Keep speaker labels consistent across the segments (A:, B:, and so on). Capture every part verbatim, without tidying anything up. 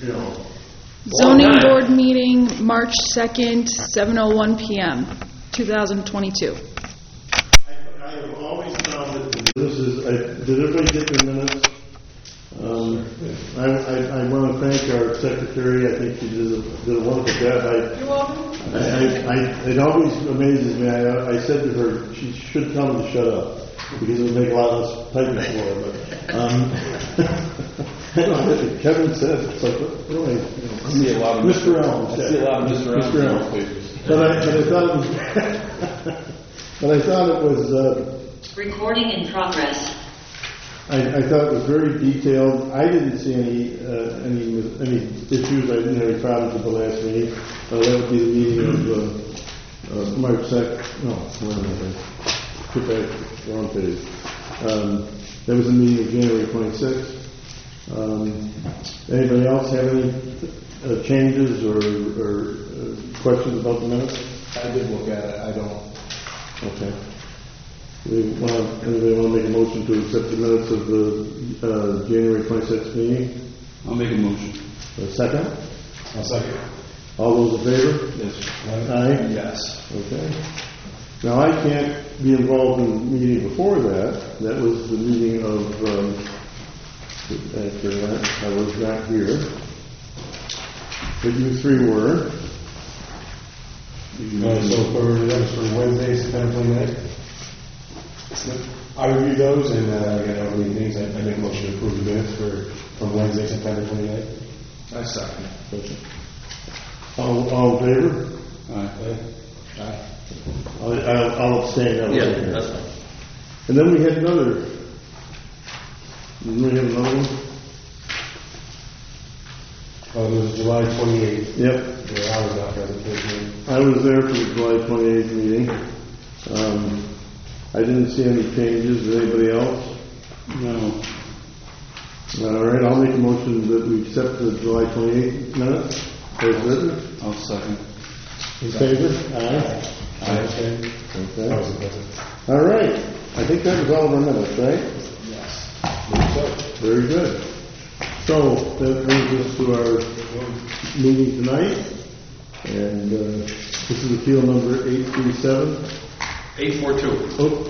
A: you know.
B: Zoning board meeting, March second, seven oh one p m, two thousand twenty-two.
A: I, I have always found that the businesses, I, did everybody get their minutes? Um, I, I, I want to thank our secretary. I think she did a, did a wonderful job. I,
B: You're welcome.
A: I, I, I, it always amazes me. I, I said to her, she should tell me to shut up because it would make a lot less typing for her. But um, I don't know, Kevin said it's like, really, you know,
C: I see a lot of
A: Mister Elms.
C: I see a lot of Mister Elms.
A: Mister Elms. But I, but I thought it was, but I thought it was. Uh,
D: Recording in progress.
A: I, I thought it was very detailed. I didn't see any uh, any any issues. I didn't have any problems with the last meeting. Uh, that would be the meeting of uh, uh, March second. No, wait a minute. Put that wrong page. Um, that was the meeting of January twenty-sixth. Um, anybody else have any uh, changes or, or uh, questions about the minutes?
C: I did look at it. I don't.
A: Okay. We want, anybody want to make a motion to accept the minutes of the uh, January twenty-sixth meeting?
C: I'll make a motion.
A: A second?
C: I'll second.
A: All those in favor?
C: Yes.
A: Aye?
C: Yes.
A: Okay. Now, I can't be involved in the meeting before that. That was the meeting of, um, after that, I was not here. But you three were.
E: Uh, so for, that was for Wednesday, September twenty-ninth. I reviewed those and uh, again, over the meetings, I, I make a motion to approve the minutes for from Wednesday, September twenty-ninth.
C: I second.
A: All, all in favor?
C: Aye.
E: Aye.
A: I'll, I'll, I'll abstain. That was
C: Yeah,
A: in here.
C: that's fine.
A: And then we had another. Didn't we have another one?
E: Oh, there was July twenty-eighth.
A: Yep.
E: Yeah, I was not present for this meeting.
A: I was there for the July twenty-eighth meeting. Um, I didn't see any changes. Did anybody else?
C: No.
A: All right, I'll make a motion that we accept the July twenty-eighth minutes as written.
C: I'll second.
A: In favor? Aye.
E: I understand.
A: Okay.
E: I wasn't present.
A: All right. I think that was all of our minutes, right?
E: Yes. So,
A: Very good. So that brings us to our meeting tonight. And uh, this is appeal number eight three seven.
C: Eight four two.
A: Oh.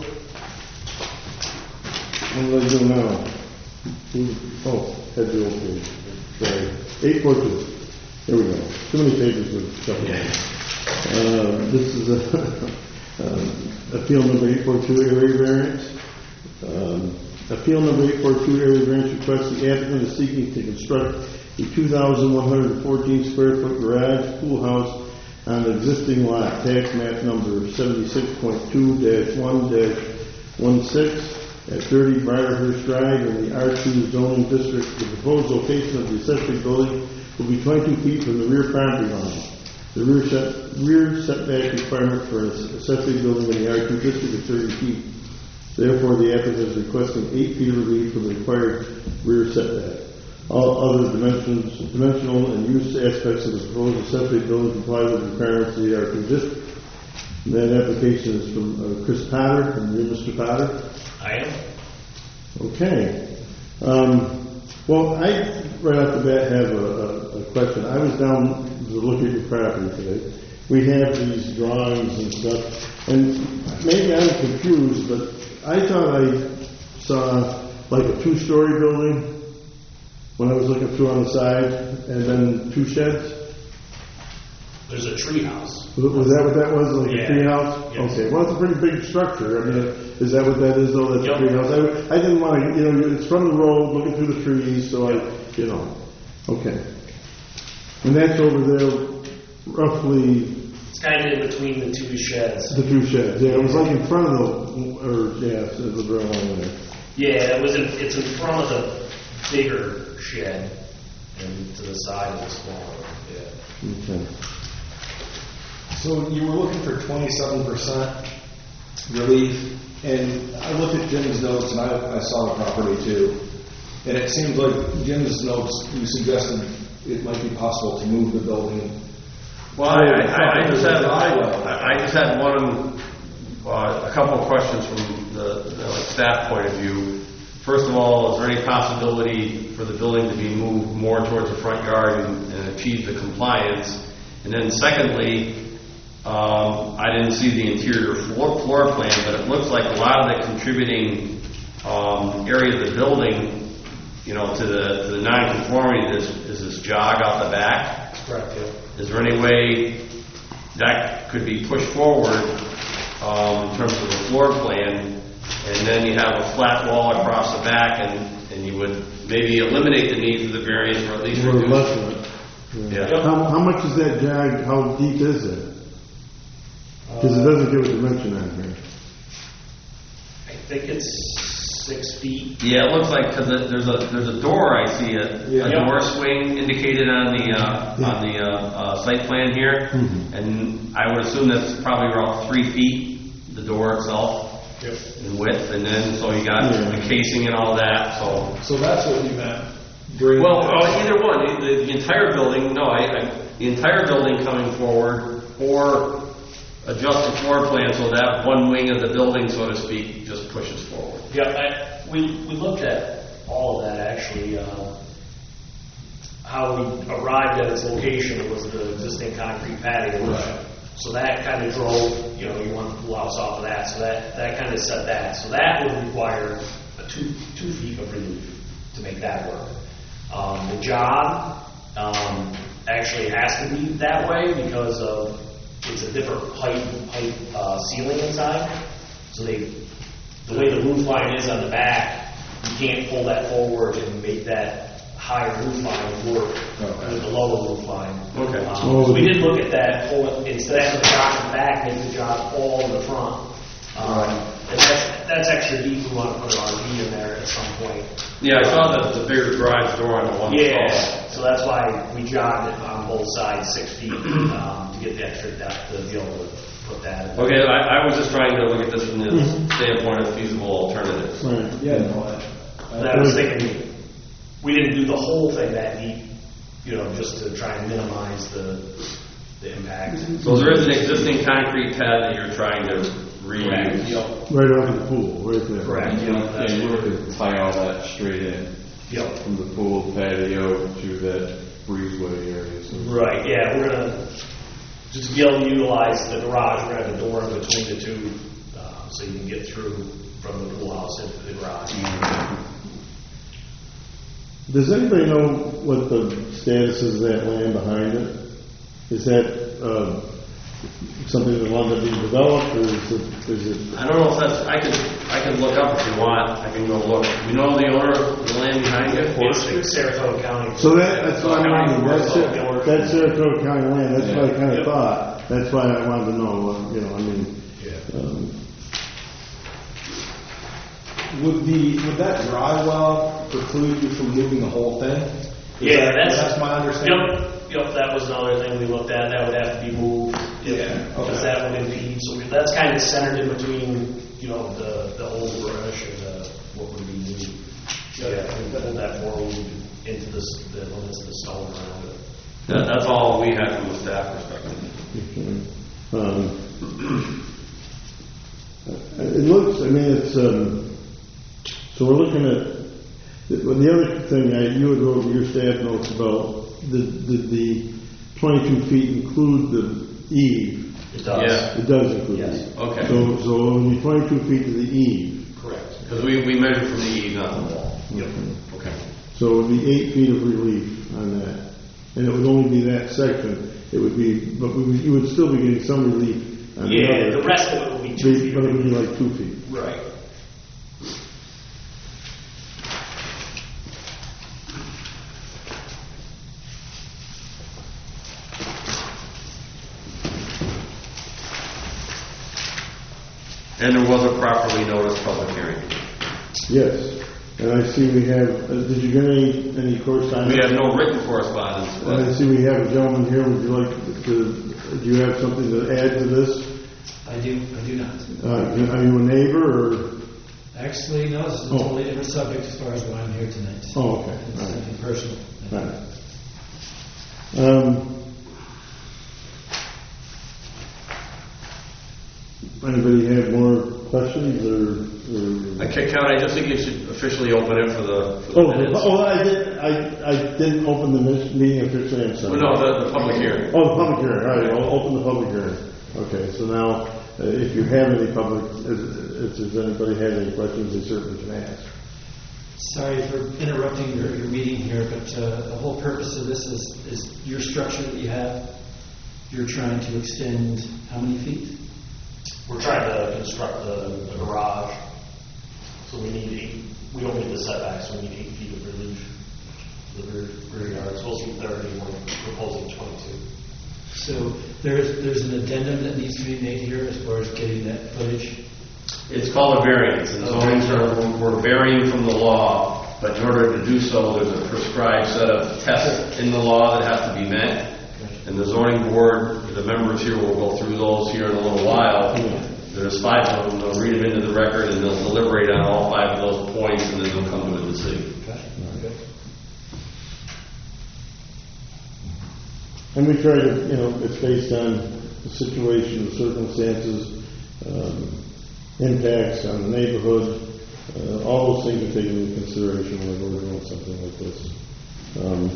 A: What do I do now? Who- Oh, head the old page. Sorry. eight four two. There we go. Too many pages with stuff. Uh, this is a um, appeal number eight four two, area variance. Um, appeal number eight four two, area variance request. The applicant is seeking to construct a two thousand one hundred fourteen square foot garage pool house on the existing lot, tax map number seventy-six point two dash one dash sixteen at thirty Briarhurst Drive in the R two zoning district. The proposed location of the accessory building will be twenty-two feet from the rear property line. The rear, set, rear setback requirement for an accessory building in the R two district is thirty feet. Therefore, the applicant is requesting eight feet of relief from the required rear setback. All other dimensions, dimensional and use aspects of the proposed accessory building comply with the requirements of the R two district. And that application is from uh, Chris Potter. And you're Mister Potter?
F: I am.
A: Okay. Um, well, I, right off the bat, have a, a, a question. I was down to look at your property today. We have these drawings and stuff, and maybe I'm confused, but I thought I saw like a two-story building when I was looking through on the side, and then two sheds.
F: There's a tree house.
A: Was, was that what that was, like
F: Yeah.
A: a tree house?
F: Yes.
A: Okay, well, it's a pretty big structure. I mean, is that what that is, though? That's
F: Yep.
A: a tree house. I, I didn't want to, you know, it's from the road, looking through the trees, so I, you know, okay. And that's over there, roughly
F: It's kind of in between the two sheds.
A: the two sheds. Yeah, it was like in front of the, or yeah, it was right along there.
F: Yeah, it was. In, it's in front of the bigger shed, and to the side of the smaller. Yeah.
A: Okay.
C: So you were looking for twenty-seven percent relief, and I looked at Jim's notes, and I, I saw the property too. And it seems like Jim's notes, you suggested it might be possible to move the building.
G: Well, I, I, I just had I, I just had one, uh, a couple of questions from the, the staff point of view. first of all, is there any possibility for the building to be moved more towards the front yard and, and achieve the compliance? And then secondly, um, I didn't see the interior floor, floor plan, but it looks like a lot of the contributing um, area of the building, you know, to the to the non-conformity is, is this jog out the back.
F: Correct, yeah.
G: Is there any way that could be pushed forward um, in terms of the floor plan, and then you have a flat wall across the back, and, and you would maybe eliminate the need for the variance, or at least
A: Or
G: reduce
A: less
G: it?
A: of it.
G: Yeah.
F: Yep.
A: How, how much is that jag, how deep is it? Because it doesn't give a dimension on here.
F: I think it's six feet.
G: Yeah, it looks like, because there's a there's a door, I see a,
C: Yeah.
G: a door swing indicated on the uh, on the uh, uh, site plan here,
A: Mhm.
G: and I would assume that's probably around three feet, the door itself
F: Yep.
G: in width, and then so you got
A: Yeah.
G: the casing and all that. So,
C: So that's what you meant. During
G: well, uh, either one, the, the entire building. No, I, I the entire building coming forward, or adjust the floor plan so that one wing of the building, so to speak, just pushes forward.
F: Yeah, I, we, we looked at all of that actually. Uh, how we arrived at its location was the existing concrete patio.
C: Right.
F: So that kind of drove, you know, you want the pool house off of that. So that, that kind of set that. So that would require a two, two feet of relief to make that work. Um, the job um, actually has to be that way because of it's a different height, height uh, ceiling inside. So they, the way the roof line is on the back, you can't pull that forward and make that higher roof line work
C: Okay.
F: with the lower roof line.
G: Okay.
F: Um,
A: Oh,
F: so we did look at that, pull it, instead of having the job in the back, make the job all in the front. Um, and that's, that's extra deep. We want to put an R V in there at some point.
G: Yeah, I saw the, the bigger garage door on the one
F: Yeah,
G: stall.
F: so that's why we jogged it on both sides six feet um, to get the extra depth to be able to put that in.
G: Okay, I, I was just trying to look at this from the standpoint of feasible alternatives.
A: Right.
C: Yeah, no, I,
F: And I was thinking, we didn't do the whole thing that deep, you know, just to try and minimize the, the impact.
G: So there is an existing concrete pad that you're trying to reuse.
F: Yep,
A: Right off the pool, right there.
F: correct. Yep, that's
H: And you
F: what-
H: could tie all that straight in
F: Yep.
H: from the pool patio to that breezeway area. So
F: Right, yeah, we're gonna, just to be able to utilize the garage, we're gonna have a door in between the two, uh, so you can get through from the pool house into the garage.
A: Does anybody know what the status is of that land behind it? Is that, uh, something that wanted to be developed, or is it, is it?
G: I don't know if that's, I can, I can look up if you want, I can go look. You know the owner of the land behind it?
F: It's it's Saratoga County.
A: So that, that's what I
F: County
A: wanted, that's,
F: Forest,
A: Sar-
F: Forest.
A: that's Saratoga County land, that's what I kinda
F: Yep.
A: thought. That's why I wanted to know, uh, you know, I mean,
F: Yeah.
A: um,
C: would the would that dry well preclude you from moving the whole thing? Is
F: Yeah,
C: that-
F: that's.
C: that's my understanding.
F: Yep, yep, that was another thing we looked at, that would have to be moved. if-
C: Yeah,
F: Because
C: okay.
F: that would impede, so we- that's kind of centered in between, you know, the, the old brush and the, what would be new. Yeah, we pulled that forward into the, s- the limits of the stone around it.
G: That, that's all we had from a staff perspective.
A: um, it looks, I mean, it's, um, so we're looking at, the well, the other thing, I, you had wrote your staff notes about, the, the, the twenty-two feet include the eave.
F: It does.
G: Yeah.
A: It does include
F: Yes.
A: the eave.
G: Okay.
A: So, so it would be twenty-two feet to the eave.
F: Correct.
G: Because we, we measured from the eave, not the wall.
F: Yep.
G: Okay.
A: So it would be eight feet of relief on that. And it would only be that section. It would be, but we would, you would still be getting some relief on the
F: Yeah,
A: other.
F: the rest of it will be two
A: But
F: feet.
A: but it would be like two feet.
F: Right.
G: And there was a properly noticed public hearing.
A: Yes. And I see we have, uh, did you get any, any correspondence?
G: We have no written correspondence,
A: And I
G: but
A: see we have a gentleman here. Would you like to, do you have something to add to this?
I: I do, I do not.
A: Uh, are you a neighbor or?
I: Actually, no, this is a
A: Oh.
I: totally different subject as far as why I'm here tonight.
A: Oh, okay.
I: It's
A: All right.
I: something personal.
A: Right. Um, Anybody have more questions or? or-
G: I kick out, I just think you should officially open it for the, for the
A: Oh, the-
G: minutes.
A: oh, I did, I, I didn't open the mis- meeting officially on
G: Well,
A: Sunday.
G: no, the, the public hearing.
A: Oh, the public hearing, all right, well, open the public hearing. Okay, so now, uh, if you have any public, if, if there's anybody have any questions, they certainly can ask.
I: Sorry for interrupting your, your meeting here, but uh, the whole purpose of this is, is your structure that you have, you're trying to extend how many feet?
F: We're trying to construct the, the garage, so we need eight, we don't need the setbacks, we need eight feet of relief. The rear, rear yard, it's supposed to be thirty, we're proposing twenty-two.
I: So there's, there's an addendum that needs to be made here as far as getting that footage.
G: It's called a variance, and zoning term, we're varying from the law, but in order to do so, there's a prescribed set of tests in the law that have to be met. And the zoning board, the members here will go through those here in a little while. There's five of them, they'll read them into the record, and they'll deliberate on all five of those points, and then they'll come to a decision.
I: Okay.
A: And we try to, you know, it's based on the situation, the circumstances, um, impacts on the neighborhood, uh, all those things are taken into consideration whenever we're doing something like this. Um,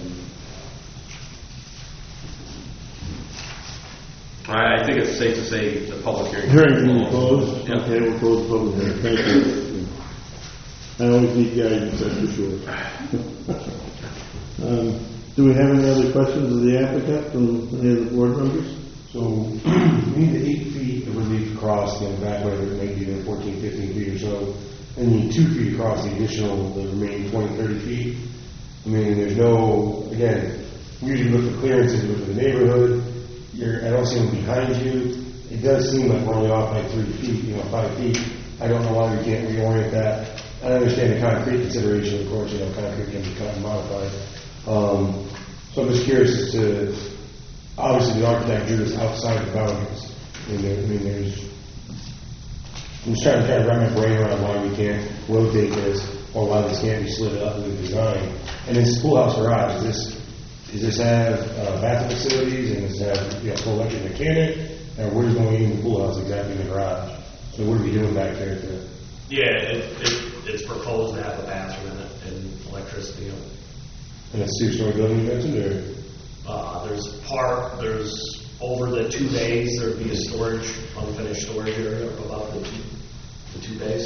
G: I, I think it's safe to say the public hearing.
A: Hearing being closed,
G: Yeah.
A: okay, we'll close the public hearing, thank you. I always need guidance, that's for sure. Um, do we have any other questions of the applicant from any of the board members?
E: So, we need the eight feet of relief across, you know, back whether it may be there fourteen, fifteen feet or so, and you need two feet across the additional, the remaining twenty, thirty feet. I mean, there's no, again, we usually look for clearances, look for the neighborhood, you're, I don't see them behind you. It does seem like we're only off by three feet, you know, five feet. I don't know why we can't reorient that. I understand the concrete consideration, of course, you know, concrete can be cut and modified. Um, so I'm just curious as to, obviously the architect drew this outside the boundaries. I mean, there, I mean there's, I'm just trying to, try to wrap my brain around why we can't rotate this, or why this can't be slid up with the design. And this schoolhouse garage, is this, does this have uh, bathroom facilities, and does it have, you know, full electric mechanic, and where's going in the pool house exactly in the garage? So what are we doing back there to?
F: Yeah, it, it, it's proposed to have a bathroom in it and electricity. in it.
E: And a two-story building you mentioned, or?
F: Uh, there's part, there's over the two bays, there'd be a storage, unfinished storage area above the two, the two bays.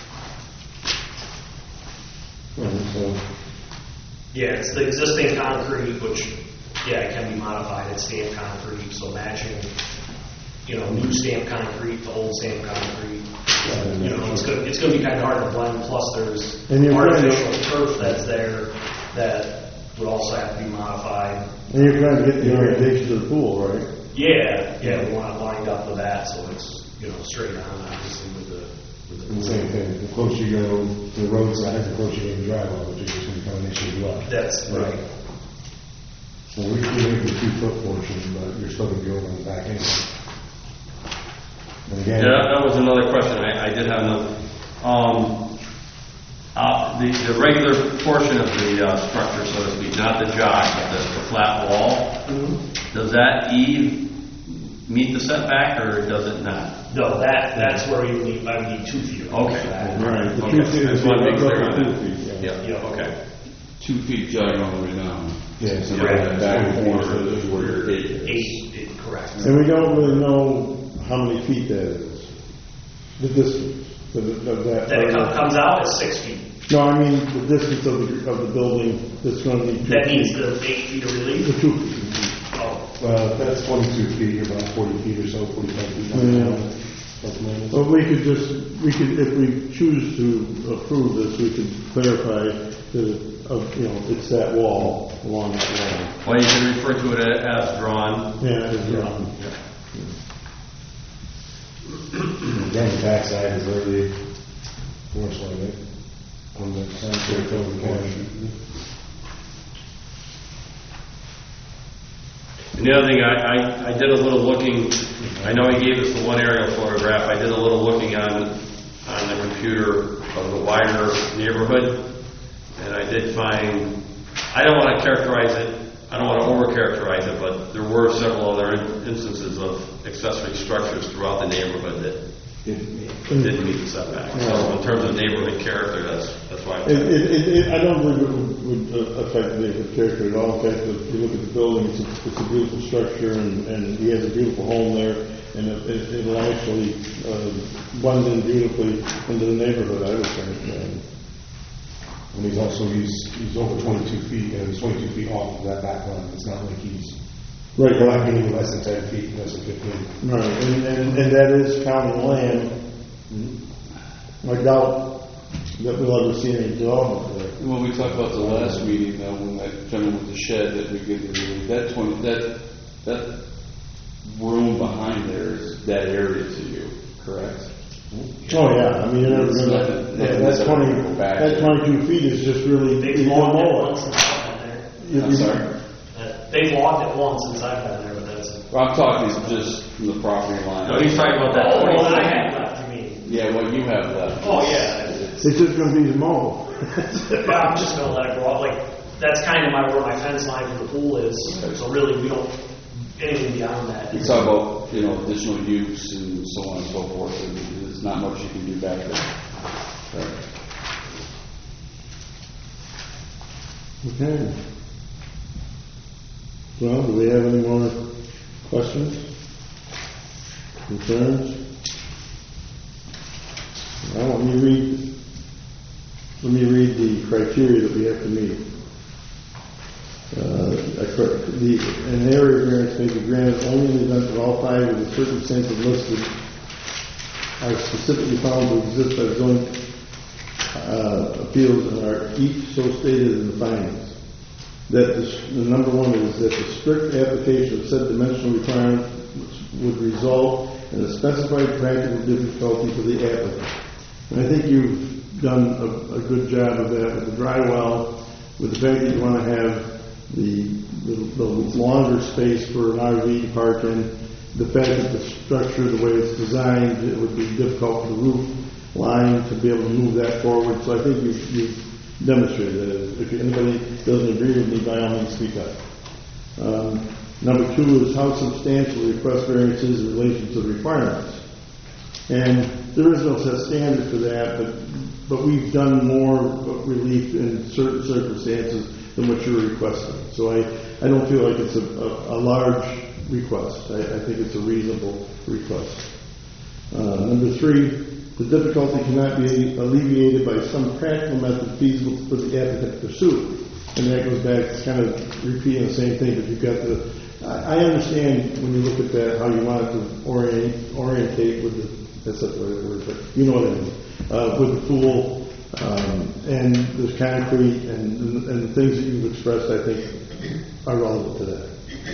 E: Right, so,
F: Yeah, it's the existing concrete, which, yeah, it can be modified. It's stamped concrete, so matching, you know, new stamped concrete to old stamped concrete. You know, it's gonna, it's gonna be kind of hard to blend, plus there's
A: And you're trying to-
F: artificial turf that's there that would also have to be modified.
A: And you're trying to get the orientation to the pool, right?
F: Yeah, yeah, we want it lined up with that, so it's, you know, straight on, obviously, with the, with
E: and the
F: the.
E: same thing, the closer you go to the roadside, the closer you go to the driveway, which is just going to become an issue as well.
F: That's right.
E: So we can make the two-foot portion, but you're still going to be over on the back end. And again,
G: Yeah, that was another question. I, I did have another. Um, uh, the, the regular portion of the uh, structure, so to speak, not the jog, but the, the flat wall, does that eve meet the setback, or does it not?
F: No, that, that's where you need, I would need two feet. of
G: Okay.
F: for that.
A: Right. The
G: Okay.
A: two feet
G: I
A: is
G: just want to be
A: roughly
G: clear on
A: two
G: that.
A: feet, yeah.
G: Yeah,
F: Yeah.
G: okay.
H: Two feet jutting all the way down.
E: yeah, so
H: Right,
E: that-
H: back
E: that
H: and
E: would be-
H: forth is where your gate is.
F: Eight, eight, correct.
A: And we don't really know how many feet that is, the distance of the- of that.
F: Then it com- comes out as six feet.
A: No, I mean, the distance of the, of the building that's going to be two feet.
F: That means the eight feet of
A: The
F: relief.
A: two feet.
F: Oh,
E: Well, that's twenty-two feet, you're about forty feet or so, forty-five feet.
A: Yeah.
E: Plus minus.
A: Well, we could just, we could, if we choose to approve this, we could clarify that, of, you know, it's that wall, along that wall.
G: Well, you can refer to it as drawn.
A: Yeah, it's, um,
E: Again, the backside is really force line, right? On the concrete over the corner.
G: And the other thing, I, I, I did a little looking, I know he gave us the one aerial photograph, I did a little looking on, on the computer of the wider neighborhood, and I did find, I don't want to characterize it, I don't want to over-characterize it, but there were several other instances of accessory structures throughout the neighborhood that It didn't meet the setback. So in terms of neighborhood character, that's, that's why.
A: It, it, it, it, I don't believe it would, would uh, affect the neighborhood character at all. In fact, if you look at the building, it's a, it's a beautiful structure, and, and he has a beautiful home there, and it, it, it'll actually uh, blend in beautifully into the neighborhood, I would think. And,
E: And he's also, he's, he's over twenty-two feet, and he's twenty-two feet off of that back line. It's not like he's,
A: right,
E: we're not getting less than ten feet, less than fifteen.
A: right, and, and, and that is county land. I doubt that we'll ever see any development there.
H: When we talked about the last meeting, though, when that gentleman with the shed that we give the relief, that twenty, that, that room behind there is that area to you, correct?
A: Oh, yeah, I mean, you're never gonna,
H: Nothing-
A: yeah,
H: nothing
A: that's
H: that's
A: twenty,
H: ever go back
A: that
H: there.
A: twenty-two feet is just really.
F: They've
A: you don't
F: logged it
A: know
F: once since I've been there.
A: You-
H: I'm
A: you-
H: sorry.
F: Uh, They've logged it once since I've been there, but that's it.
H: Well, I'm talking just from the property line.
G: No, he's talking about that
F: Oh,
G: twenty.
F: what I have left, you mean?
H: Yeah, what you have left.
F: Oh, yeah.
A: It's just gonna be mobile.
F: Yeah, I'm just gonna let it grow up, like, that's kind of my, where my fence line for the pool is, so really, we don't, anything beyond that.
H: You talk about, you know, additional use and so on and so forth, and there's not much you can do back there. Right.
A: Okay. Well, do we have any more questions? Concerns? Well, let me read, let me read the criteria that we have to meet. Uh, a cr- the, an area variance may be granted only in the event that all five of the circumstances listed are specifically found to exist by zoning uh, appeals and are each so stated in the findings. That the, s- the number one is that the strict application of said dimensional requirement would result in a specified practical difficulty for the applicant. And I think you've done a, a good job of that with the dry well, with the fact that you want to have the, the, the longer space for an R V to park in, the fact that the structure, the way it's designed, it would be difficult for the roof line to be able to move that forward. So I think you've, you've demonstrated that. If anybody doesn't agree with me, by all means, speak up. Um, number two is how substantial the request variance is in relation to the requirements. And there is no set standard for that, but but we've done more relief in certain circumstances than what you're requesting. So I, I don't feel like it's a, a, a large request. I, I think it's a reasonable request. Uh, number three, the difficulty cannot be alleviated by some practical method feasible for the applicant to pursue. And that goes back to kind of repeating the same thing, but you've got the, I, I understand when you look at that, how you want it to orient, orientate with the, that's not the right word, but you know what I mean, uh, with the pool, um, and there's concrete, and, and the things that you've expressed, I think, are relevant to that.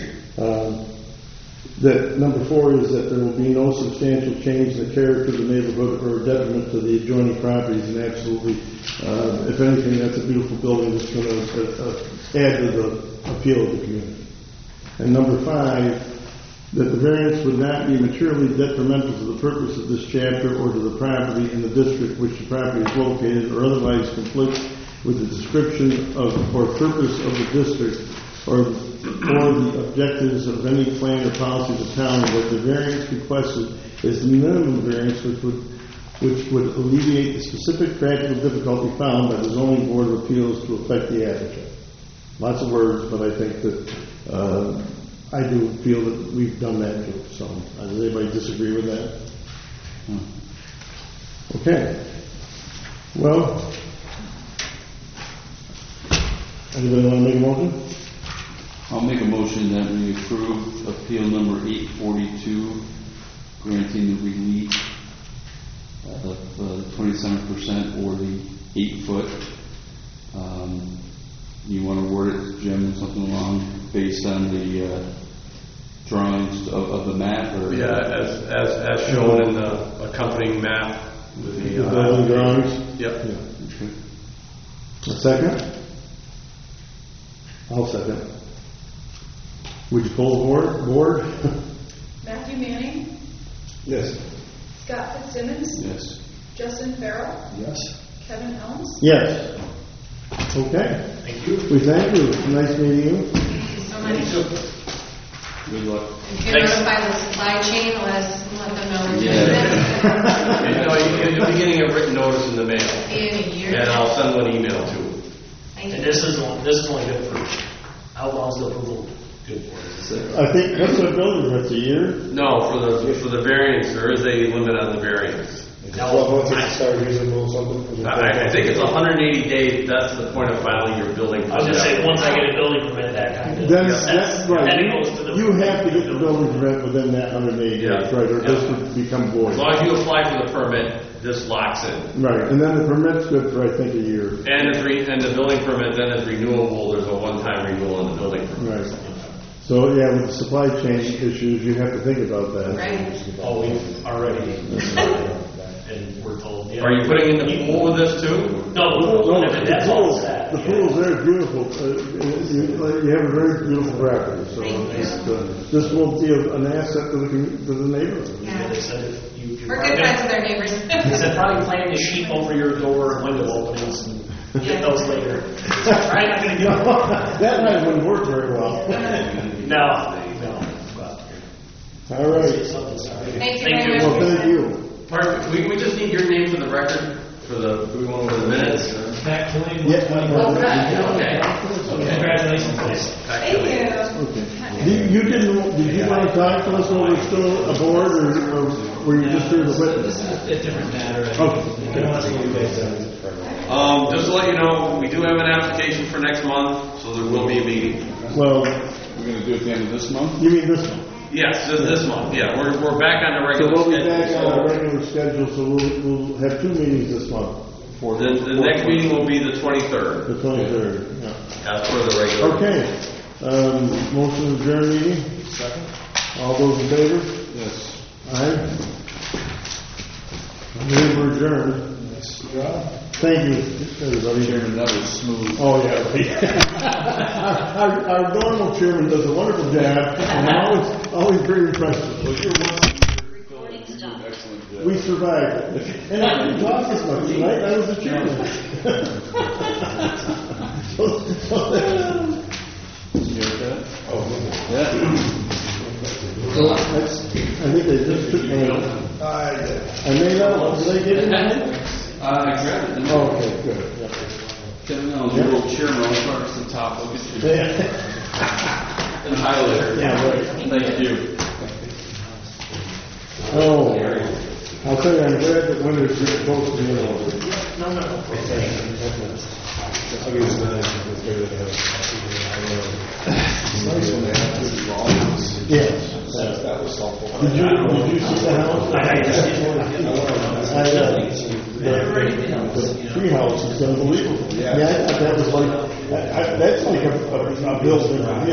A: Um, that number four is that there will be no substantial change in the character of the neighborhood or detriment to the adjoining properties, and absolutely, uh, if anything, that's a beautiful building that's going to uh, add to the appeal of the community. And number five, that the variance would not be materially detrimental to the purpose of this chapter or to the property in the district which the property is located, or otherwise conflicts with the description of or purpose of the district or, or the objectives of any plan or policy of the town, and that the variance requested is the minimum variance which would which would alleviate the specific practical difficulty found by the zoning board of appeals to affect the applicant. Lots of words, but I think that uh, I do feel that we've done that too. So, uh, does anybody disagree with that? Hmm. Okay. Well, anybody want to make a motion?
H: I'll make a motion that we approve appeal number eight forty-two, granting the relief of uh, twenty-seven percent or the eight foot. Um, you want to word it, Jim, something along based on the uh, drawings of, of the map? Or
G: Yeah, as, as, as shown in the accompanying map with the.
A: The building drawings?
G: Yep.
A: Yeah. Okay. A second? I'll second. Would you pull the board? board?
B: Matthew Manning,
E: Yes.
B: Scott Fitzsimmons,
H: Yes.
B: Justin Farrell,
E: Yes.
B: Kevin Elms.
A: Yes. Okay.
F: Thank you.
A: We thank you. Nice meeting you.
B: Thank you so much.
H: Good luck.
J: If you
G: Thanks.
J: notify the supply chain, let us, let them know. we're doing
G: Yeah.
J: this.
G: You know, you- you'll be getting a written notice in the mail,
J: In a year.
G: and I'll send one email too.
J: Thank
F: And
J: you.
F: this is, on- this is only good for, how long is the approval good for? Is it-
A: I think, what's the building, that's a year?
G: No, for the, for the variance, there is a limit on the variance.
F: Now,
E: Well, once
F: I-
E: it starts usable or something?
G: I, I think it's one hundred eighty days, that's the point of filing your building.
F: I was just saying,
G: permit.
F: once I get a building permit, that kind of.
A: Then,
F: Yes,
A: that's right.
F: Then it goes to the.
A: You have to get the building permit within that hundred and eighty
G: Yeah.
A: days, right, or this
G: Yeah.
A: would become void.
G: As long as you apply for the permit, this locks in.
A: Right, and then the permit's good for, I think, a year.
G: And it's re, and the building permit then is renewable, there's a one-time renewal on the building permit.
A: Right. So, yeah, with the supply chain issues, you have to think about that.
J: Right.
F: Oh, we've already, and we're told. yeah.
G: Are you putting in the pool with this too?
F: No, the pool,
A: No,
F: if
A: the
F: that's all
A: pool,
F: set.
A: the
F: yeah.
A: pool's there, beautiful. Uh, You you have a very beautiful property, so
J: Thank you.
A: it's, uh, this will be an asset to the, commu- to the neighborhood.
F: Yeah, they
J: Yeah.
F: said if you. you
J: We're
F: probably-
J: good friends with our neighbors.
F: They said probably plan the sheet over your door and window openings and get those later. Probably not gonna do it.
A: That night wouldn't work very well.
F: No, no, but.
A: All right.
F: Something, sorry.
J: Thank you
F: Thank
J: very
F: you.
J: much.
A: Well, thank you.
G: Mark, we, we just need your name for the record, for the, do we want over the minutes?
I: Back to Lane
A: Yeah.
G: Okay.
I: Congratulations, please.
J: Thank you.
A: Okay. You you didn't, did you want to talk to us while we're still aboard, or or were you just here to
I: This
A: witness?
I: is a different matter. I
A: Okay.
I: think. I don't want to see you guys, uh,
G: Um, just to let you know, we do have an application for next month, so there will be a meeting.
A: Well,
H: We're going to do it at the end of this month?
A: you mean this one?
G: Yes, this, this month, yeah, we're, we're back on the
A: So
G: regular
A: we'll be
G: schedule.
A: back on our
G: so
A: regular schedule, so we'll, we'll have two meetings this month,
G: The, the next meeting will be the twenty-third,
A: the twenty-third. Yeah.
G: as per the regular.
A: Okay, um, motion to adjourn meeting?
C: Second?
A: All those in favor?
H: Yes.
A: Aye. We were adjourned. Thank you, everybody.
H: Chairman, that was smooth.
A: Oh, yeah. Our, our, our normal chairman does a wonderful job, and I'm always, always very impressed with him.
D: Recording stopped.
H: Excellent job.
A: We survived. And I didn't talk this much tonight, I was the chairman. So- so-
H: You okay?
E: Oh,
H: Yeah.
A: That's- I think they just took me. I made out, did I give you mine?
H: Uh, I grabbed it. didn't I?
A: Oh, okay, good. yeah.
H: Kevin, I was your old chairman, I'll start at the top, I'll get you.
A: Yeah.
H: And highlighter.
A: Yeah, right.
H: Thank you.
A: Oh, I'll tell you, I'm glad that winter's really close to the end.
F: No, no.
E: I'll give you some minutes. Let's go to the-
C: It's nice when they have good drawings.
A: Yes.
C: That that was helpful.
A: Did you, did you see the house?
F: I just-
A: I, uh, the, the tree house is unbelievable.
C: Yeah.
A: Yeah, I thought that was like, I, I, that's like a, a, a building, you